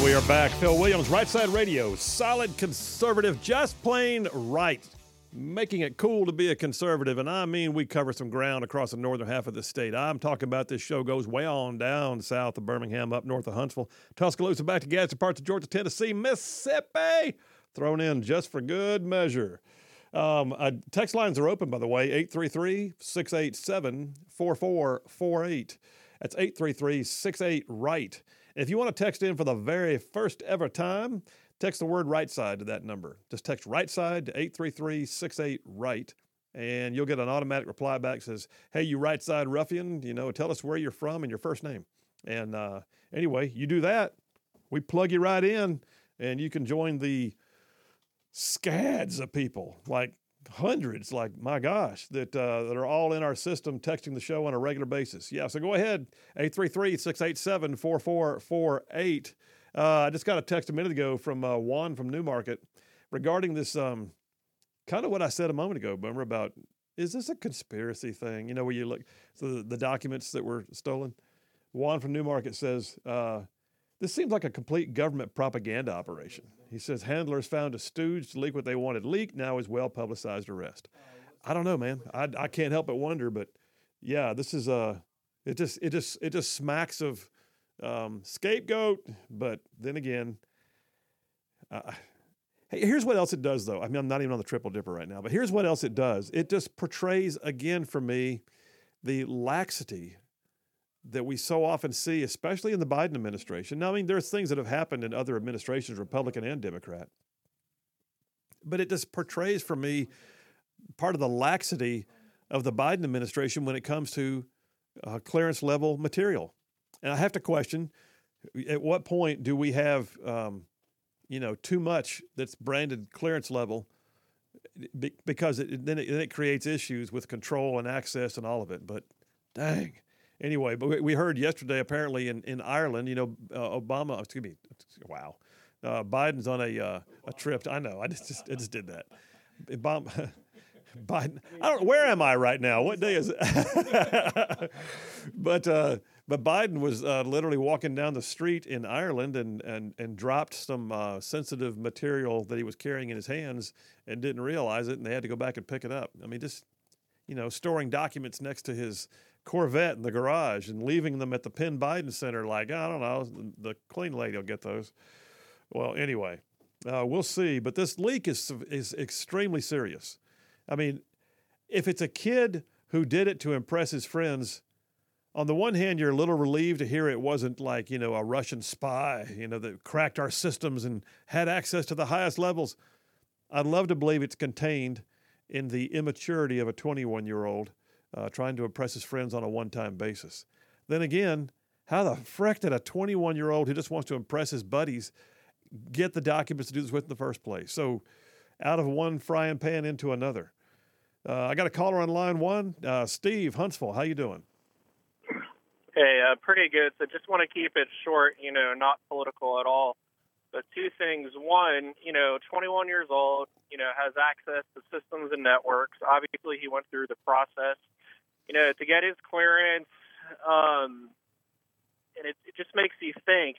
We are back. Phil Williams, Right Side Radio, solid conservative, just plain right. Making it cool to be a conservative, and I mean we cover some ground across the northern half of the state. I'm talking about this show goes way on down south of Birmingham, up north of Huntsville, Tuscaloosa, back to gadsden parts of Georgia, Tennessee, Mississippi, thrown in just for good measure. Text lines are open, by the way, 833-687-4448. That's 833-68-RIGHT. If you want to text in for the very first ever time, text the word right side to that number. Just text right side to 833-68-RIGHT, and you'll get an automatic reply back that says, hey, you right side ruffian, tell us where you're from and your first name. And anyway, you do that, we plug you right in, and you can join the scads of people, like hundreds, like my gosh, that are all in our system texting the show on a regular basis. Yeah, so go ahead, 833-687-4448. I just got a text a minute ago from Juan from Newmarket regarding this, kind of what I said a moment ago, Boomer, about is this a conspiracy thing? Where you look, so the documents that were stolen. Juan from Newmarket says, this seems like a complete government propaganda operation. He says handlers found a stooge to leak what they wanted leaked, now is well-publicized arrest. I don't know, man. I can't help but wonder, but yeah, this is it just smacks of scapegoat. But then again, hey, here's what else it does, though. I mean, I'm not even on the triple dipper right now, but here's what else it does. It just portrays again for me the laxity that we so often see, especially in the Biden administration. Now, I mean, there's things that have happened in other administrations, Republican and Democrat, but it just portrays for me part of the laxity of the Biden administration when it comes to clearance level material. And I have to question, at what point do we have, too much that's branded clearance level, because then it creates issues with control and access and all of it. But dang. Anyway, but we heard yesterday apparently in Ireland, Biden's on a trip. I know, I just did that. Biden, where am I right now? What day is it? But Biden was literally walking down the street in Ireland and dropped some sensitive material that he was carrying in his hands and didn't realize it, and they had to go back and pick it up. I mean, just storing documents next to his Corvette in the garage and leaving them at the Penn Biden Center like, I don't know, the clean lady will get those. Well, anyway, we'll see. But this leak is extremely serious. I mean, if it's a kid who did it to impress his friends, on the one hand, you're a little relieved to hear it wasn't like, a Russian spy, that cracked our systems and had access to the highest levels. I'd love to believe it's contained in the immaturity of a 21-year-old trying to impress his friends on a one-time basis. Then again, how the frick did a 21-year-old who just wants to impress his buddies get the documents to do this with in the first place? So out of one frying pan into another. I got a caller on line one. Steve, Huntsville, how you doing? Hey, pretty good. So just want to keep it short, not political at all. But two things. One, 21 years old, has access to systems and networks. Obviously, he went through the process, to get his clearance. And it just makes you think,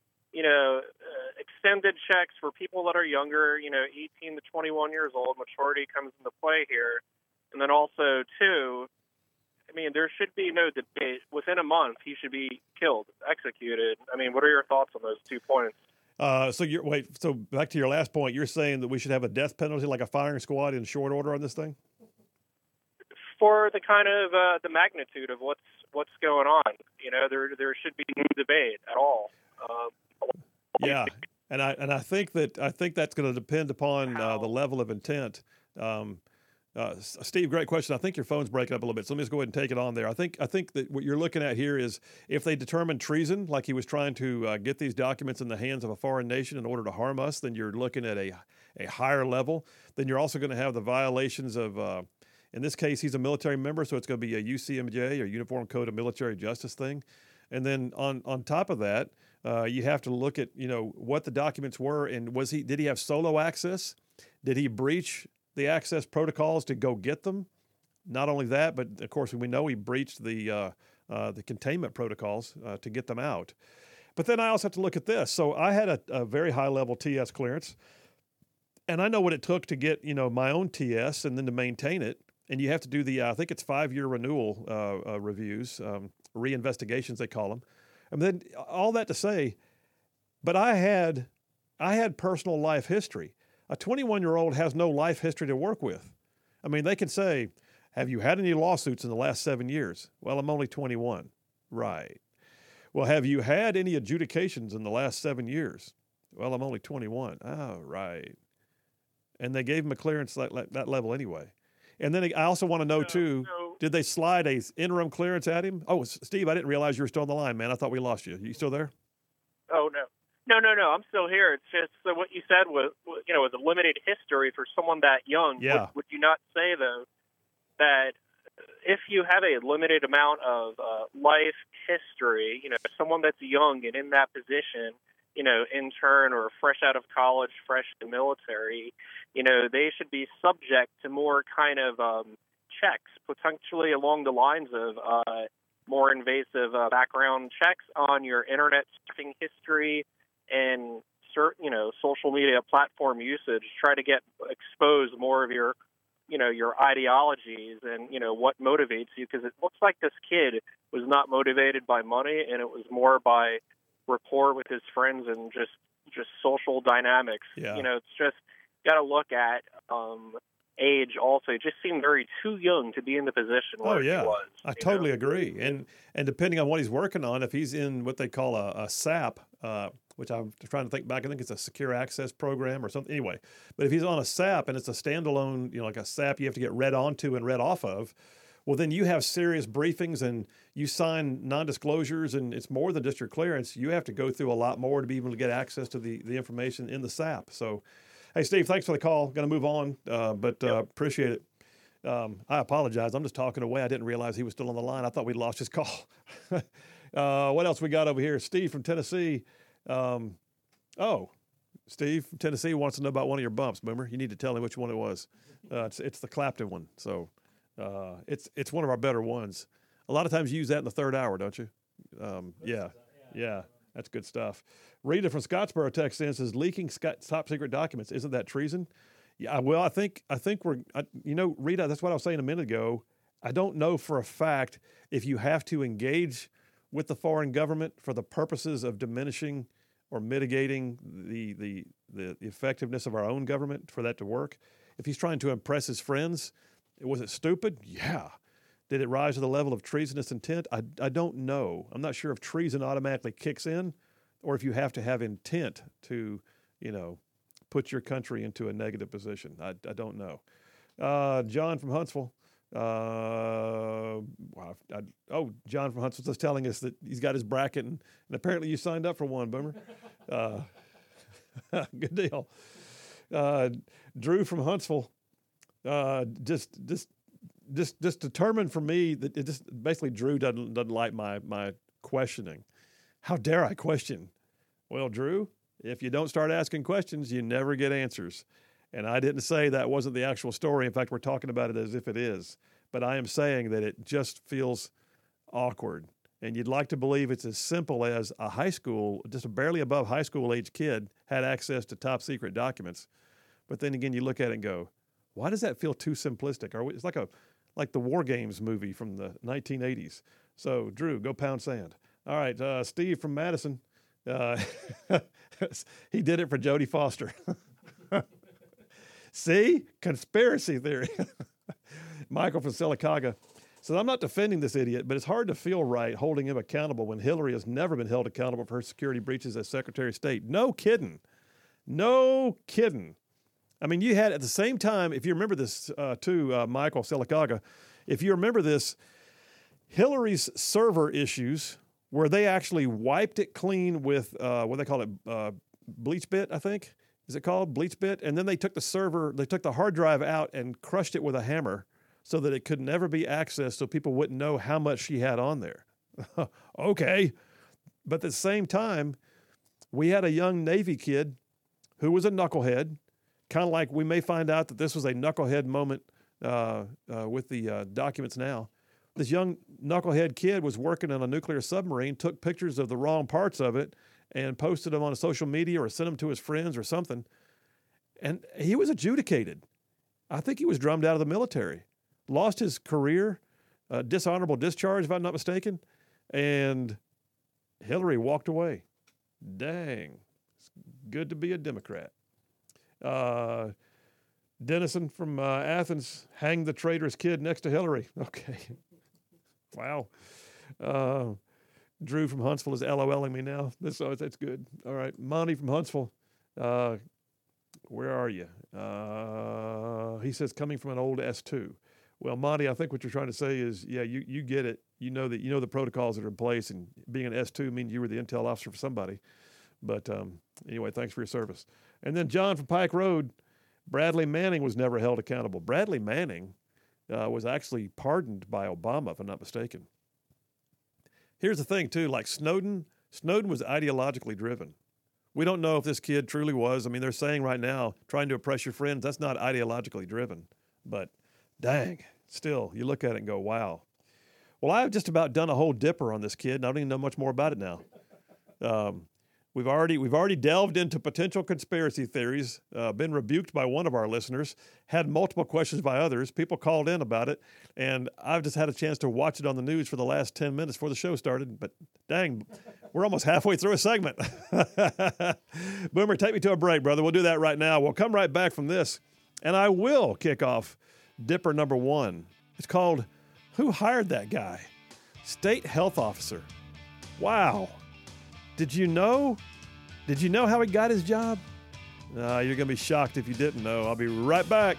extended checks for people that are younger, 18 to 21 years old, maturity comes into play here. And then also, two, I mean, there should be no debate. Within a month, he should be killed, executed. I mean, what are your thoughts on those 2 points? So back to your last point, you're saying that we should have a death penalty, like a firing squad in short order on this thing? For the kind of the magnitude of what's going on, there should be no debate at all. Yeah, and I think that's going to depend upon the level of intent. Steve, great question. I think your phone's breaking up a little bit, so let me just go ahead and take it on there. I think that what you're looking at here is if they determine treason, like he was trying to get these documents in the hands of a foreign nation in order to harm us, then you're looking at a higher level. Then you're also going to have the violations of, in this case, he's a military member, so it's going to be a UCMJ or Uniform Code of Military Justice thing. And then on top of that, you have to look at what the documents were, and did he have solo access? Did he breach the access protocols to go get them? Not only that, but of course we know he breached the containment protocols to get them out. But then I also have to look at this. So I had a very high level TS clearance, and I know what it took to get, my own TS and then to maintain it. And you have to do the, I think it's 5-year renewal reviews, reinvestigations they call them. And then all that to say, but I had personal life history. A 21-year-old has no life history to work with. I mean, they can say, have you had any lawsuits in the last 7 years? Well, I'm only 21. Right. Well, have you had any adjudications in the last 7 years? Well, I'm only 21. Oh, right. And they gave him a clearance that level anyway. And then I also want to know, too, did they slide a interim clearance at him? Oh, Steve, I didn't realize you were still on the line, man. I thought we lost you. You still there? Oh, no. No. I'm still here. It's just what you said was a limited history for someone that young. Yeah. Would you not say, though, that if you have a limited amount of life history, someone that's young and in that position, intern or fresh out of college, fresh to military, they should be subject to more kind of checks, potentially along the lines of more invasive background checks on your internet surfing history and social media platform usage. Try to get expose more of your ideologies and what motivates you, because it looks like this kid was not motivated by money, and it was more by rapport with his friends and just social dynamics. Yeah. It's just got to look at age also. It just seemed very too young to be in the position where he was. I totally agree. And depending on what he's working on, if he's in what they call a SAP, which I'm trying to think back, I think it's a secure access program or something. Anyway, but if he's on a SAP and it's a standalone, like a SAP you have to get read onto and read off of, well, then you have serious briefings and you sign non-disclosures, and it's more than just your clearance. You have to go through a lot more to be able to get access to the information in the SAP. So, hey, Steve, thanks for the call. Going to move on, but appreciate it. I apologize. I'm just talking away. I didn't realize he was still on the line. I thought we'd lost his call. What else we got over here? Steve from Tennessee. Steve from Tennessee wants to know about one of your bumps, Boomer. You need to tell him which one it was. It's the Clapton one. So it's one of our better ones. A lot of times you use that in the third hour, don't you? Yeah. That's good stuff. Rita from Scottsboro texts in, says, leaking top secret documents, isn't that treason? Yeah, well, I think Rita, that's what I was saying a minute ago. I don't know for a fact if you have to engage with the foreign government for the purposes of diminishing or mitigating the effectiveness of our own government for that to work. If he's trying to impress his friends, was it stupid? Yeah. Did it rise to the level of treasonous intent? I don't know. I'm not sure if treason automatically kicks in or if you have to have intent to, put your country into a negative position. I don't know. John from Huntsville. John from Huntsville is telling us that he's got his bracket, and apparently you signed up for one, Boomer. Good deal. Drew from Huntsville. Just determined for me that it just basically Drew doesn't like my questioning. How dare I question? Well, Drew, if you don't start asking questions, you never get answers. And I didn't say that wasn't the actual story. In fact, we're talking about it as if it is. But I am saying that it just feels awkward. And you'd like to believe it's as simple as a high school, just a barely above high school age kid had access to top secret documents. But then again, you look at it and go, why does that feel too simplistic? It's like the War Games movie from the 1980s. So, Drew, go pound sand. All right, Steve from Madison. He did it for Jodie Foster. See? Conspiracy theory. Michael from Sylacauga says, I'm not defending this idiot, but it's hard to feel right holding him accountable when Hillary has never been held accountable for her security breaches as Secretary of State. No kidding. I mean, you had at the same time, if you remember this too, Michael Sylacauga, if you remember this, Hillary's server issues where they actually wiped it clean with, what they call it, BleachBit, I think. Is it called BleachBit? And then they took the hard drive out and crushed it with a hammer so that it could never be accessed so people wouldn't know how much she had on there. Okay. But at the same time, we had a young Navy kid who was a knucklehead, kind of like we may find out that this was a knucklehead moment with the documents now, this young knucklehead kid was working on a nuclear submarine, took pictures of the wrong parts of it, and posted them on social media or sent them to his friends or something. And he was adjudicated. I think he was drummed out of the military, lost his career, dishonorable discharge, if I'm not mistaken, and Hillary walked away. Dang. It's good to be a Democrat. Dennison from Athens hanged the traitorous kid next to Hillary. Okay. Wow. Drew from Huntsville is LOLing me now. That's good. All right. Monty from Huntsville. Where are you? He says coming from an old S2. Well, Monty, I think what you're trying to say is, yeah, you get it. You know the protocols that are in place, and being an S2 means you were the intel officer for somebody. But anyway, thanks for your service. And then John from Pike Road, Bradley Manning was never held accountable. Bradley Manning was actually pardoned by Obama, if I'm not mistaken. Here's the thing, too, like Snowden was ideologically driven. We don't know if this kid truly was. I mean, they're saying right now, trying to oppress your friends, that's not ideologically driven. But dang, still, you look at it and go, wow. Well, I've just about done a whole dipper on this kid, and I don't even know much more about it now. We've already delved into potential conspiracy theories, been rebuked by one of our listeners, had multiple questions by others. People called in about it, and I've just had a chance to watch it on the news for the last 10 minutes before the show started. But dang, we're almost halfway through a segment. Boomer, take me to a break, brother. We'll do that right now. We'll come right back from this, and I will kick off Dipper number 1. It's called Who Hired That Guy? State Health Officer. Wow. Did you know how he got his job? You're going to be shocked if you didn't know. I'll be right back.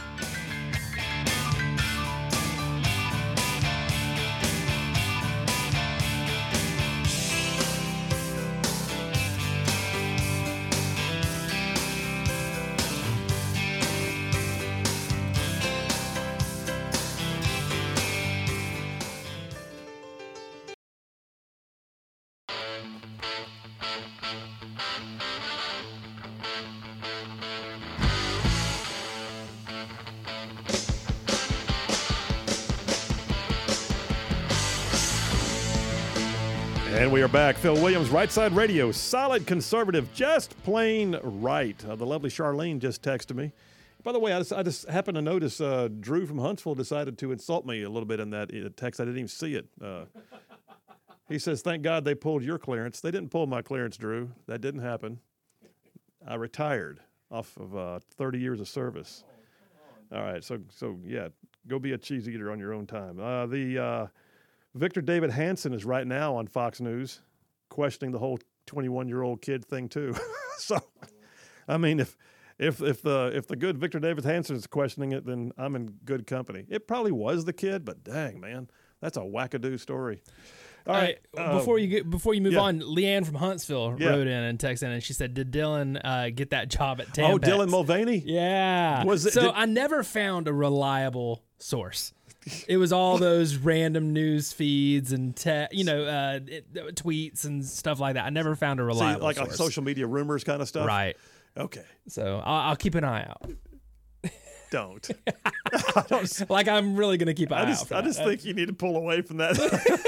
And we are back. Phil Williams, Right Side Radio, solid conservative, just plain right. The lovely Charlene just texted me. By the way, I just happened to notice Drew from Huntsville decided to insult me a little bit in that text. I didn't even see it. He says, thank God they pulled your clearance. They didn't pull my clearance, Drew. That didn't happen. I retired off of 30 years of service. All right, so yeah, go be a cheese eater on your own time. Victor David Hanson is right now on Fox News questioning the whole 21-year-old kid thing too. So, I mean, if the good Victor David Hanson is questioning it, then I'm in good company. It probably was the kid, but dang, man, that's a wackadoo story. All right. Before you move on, Leanne from Huntsville wrote in and texted in, and she said, "Did Dylan get that job at Tampax?" Oh, Dylan Mulvaney? Yeah. I never found a reliable source. It was all those random news feeds and tweets and stuff like that. I never found a reliable like source. social media rumors kind of stuff? Right. Okay. So I'll keep an ie out. Don't. Like I'm really going to keep an eye out for I just think you need to pull away from that.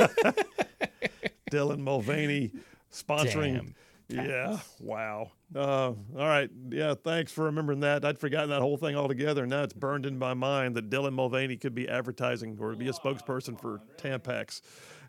Dylan Mulvaney sponsoring. Damn. Yeah. Wow. All right. Yeah. Thanks for remembering that. I'd forgotten that whole thing altogether. And now it's burned in my mind that Dylan Mulvaney could be advertising or be a spokesperson for Tampax.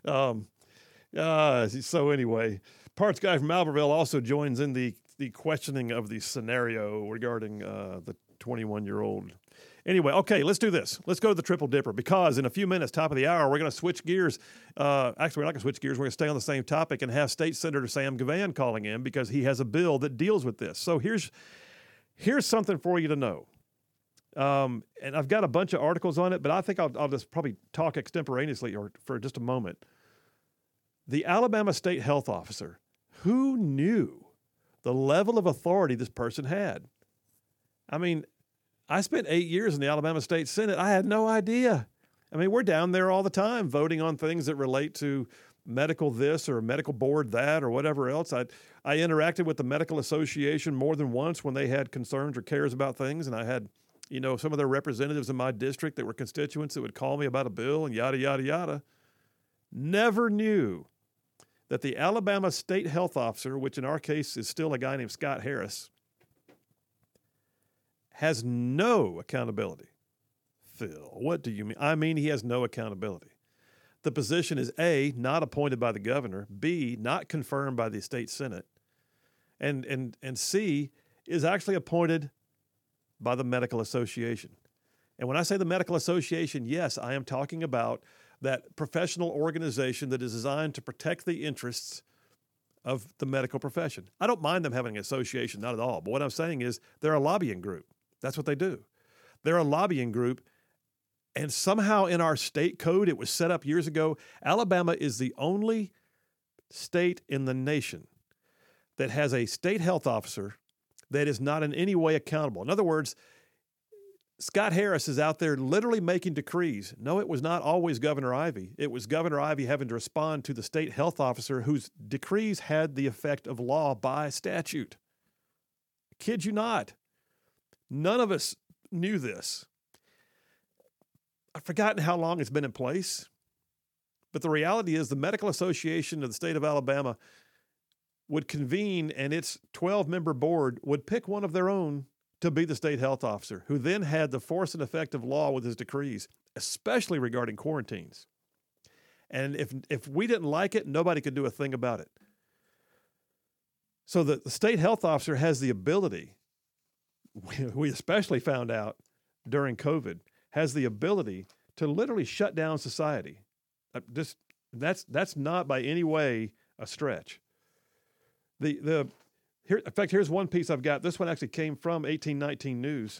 So anyway, Parts Guy from Albertville also joins in the questioning of the scenario regarding the 21-year-old. Anyway, okay, let's do this. Let's go to the Triple Dipper because in a few minutes, top of the hour, we're going to switch gears. Actually, we're not going to switch gears. We're going to stay on the same topic and have State Senator Sam Gavan calling in because he has a bill that deals with this. So here's something for you to know. And I've got a bunch of articles on it, but I think I'll just probably talk extemporaneously or for just a moment. The Alabama State Health Officer, who knew the level of authority this person had? I mean, I spent 8 years in the Alabama State Senate. I had no idea. I mean, we're down there all the time voting on things that relate to medical this or medical board that or whatever else. I interacted with the Medical Association more than once when they had concerns or cares about things, and I had some of their representatives in my district that were constituents that would call me about a bill and yada, yada, yada, never knew that the Alabama state health officer, which in our case is still a guy named Scott Harris, has no accountability. Phil, what do you mean? I mean, he has no accountability. The position is A, not appointed by the governor, B, not confirmed by the state senate, and C, is actually appointed by the medical association. And when I say the medical association, yes, I am talking about that professional organization that is designed to protect the interests of the medical profession. I don't mind them having an association, not at all. But what I'm saying is they're a lobbying group. That's what they do. They're a lobbying group. And somehow in our state code, it was set up years ago. Alabama is the only state in the nation that has a state health officer that is not in any way accountable. In other words, Scott Harris is out there literally making decrees. No, it was not always Governor Ivey. It was Governor Ivey having to respond to the state health officer whose decrees had the effect of law by statute. Kid you not. None of us knew this. I've forgotten how long it's been in place, but the reality is the Medical Association of the state of Alabama would convene, and its 12-member board would pick one of their own to be the state health officer, who then had the force and effect of law with his decrees, especially regarding quarantines. And if we didn't like it, nobody could do a thing about it. So the state health officer has the ability, we especially found out during COVID, has the ability to literally shut down society. That's not by any way a stretch. In fact, here's one piece I've got. This one actually came from 1819 News.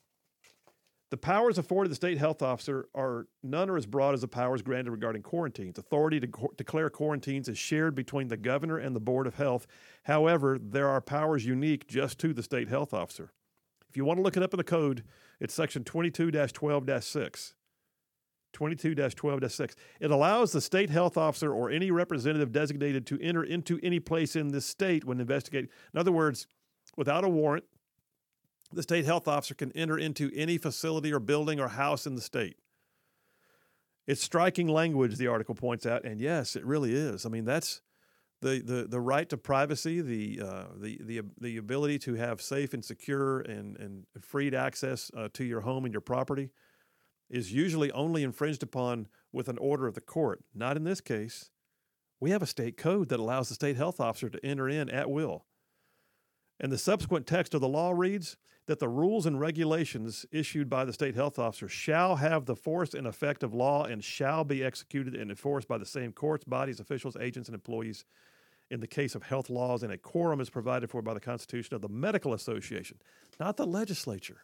The powers afforded the state health officer are none are as broad as the powers granted regarding quarantines. Authority to declare quarantines is shared between the governor and the Board of Health. However, there are powers unique just to the state health officer. If you want to look it up in the code, it's section 22-12-6. 22-12-6. It allows the state health officer or any representative designated to enter into any place in this state when investigating. In other words, without a warrant, the state health officer can enter into any facility or building or house in the state. It's striking language, the article points out, and yes, it really is. I mean, that's the right to privacy, the ability to have safe and secure and freed access to your home and your property is usually only infringed upon with an order of the court. Not in this case. We have a state code that allows the state health officer to enter in at will. And the subsequent text of the law reads that the rules and regulations issued by the state health officer shall have the force and effect of law and shall be executed and enforced by the same courts, bodies, officials, agents, and employees in the case of health laws, and a quorum is provided for by the Constitution of the Medical Association, not the legislature.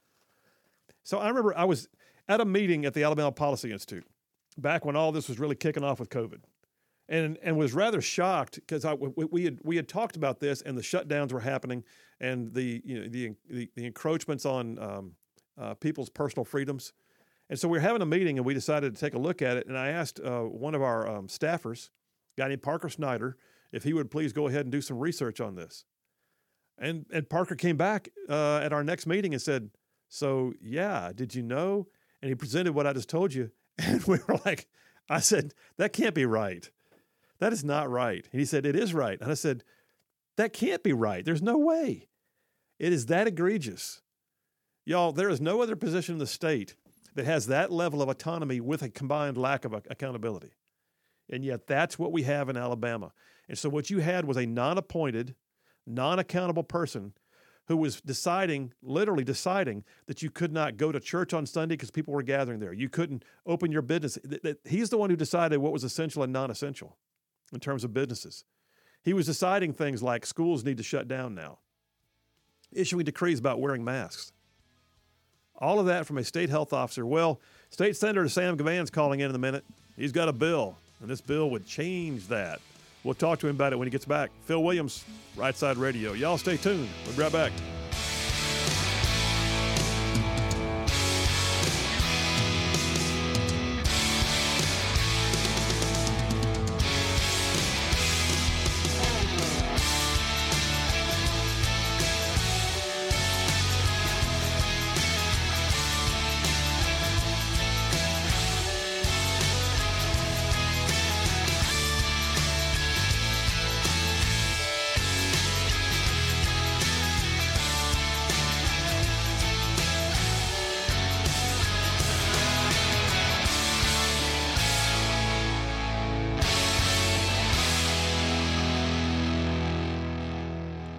So I remember I was at a meeting at the Alabama Policy Institute back when all this was really kicking off with COVID, and was rather shocked because we had talked about this, and the shutdowns were happening, and the encroachments on people's personal freedoms, and so we were having a meeting, and we decided to take a look at it. And I asked one of our staffers, a guy named Parker Snyder, if he would please go ahead and do some research on this. And Parker came back at our next meeting and said, "So yeah, did you know?" And he presented what I just told you. And we were like, I said, "That can't be right. That is not right." And he said, "It is right." And I said, "That can't be right. There's no way. It is that egregious." Y'all, there is no other position in the state that has that level of autonomy with a combined lack of accountability. And yet that's what we have in Alabama. And so what you had was a non-appointed, non-accountable person who was literally deciding that you could not go to church on Sunday because people were gathering there. You couldn't open your business. He's the one who decided what was essential and non-essential in terms of businesses. He was deciding things like schools need to shut down now, issuing decrees about wearing masks. All of that from a state health officer. Well, State Senator Sam Gavhan's calling in a minute. He's got a bill, and this bill would change that. We'll talk to him about it when he gets back. Phil Williams, Right Side Radio. Y'all stay tuned. We'll be right back.